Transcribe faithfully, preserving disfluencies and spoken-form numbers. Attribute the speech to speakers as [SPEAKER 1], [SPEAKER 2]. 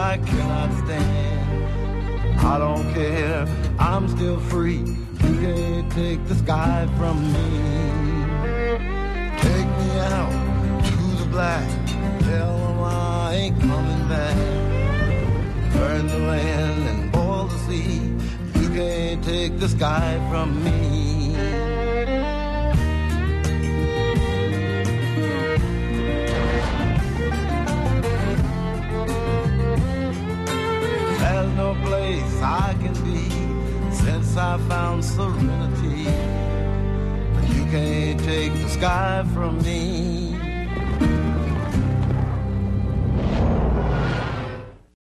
[SPEAKER 1] I cannot stand. I don't care, I'm still free. You can't take the sky from me. Take me out to the black, tell them I ain't coming back. Burn the land and boil the sea. You can't take the sky from me. There's no place I can be since I found serenity. But you can't take the sky from me.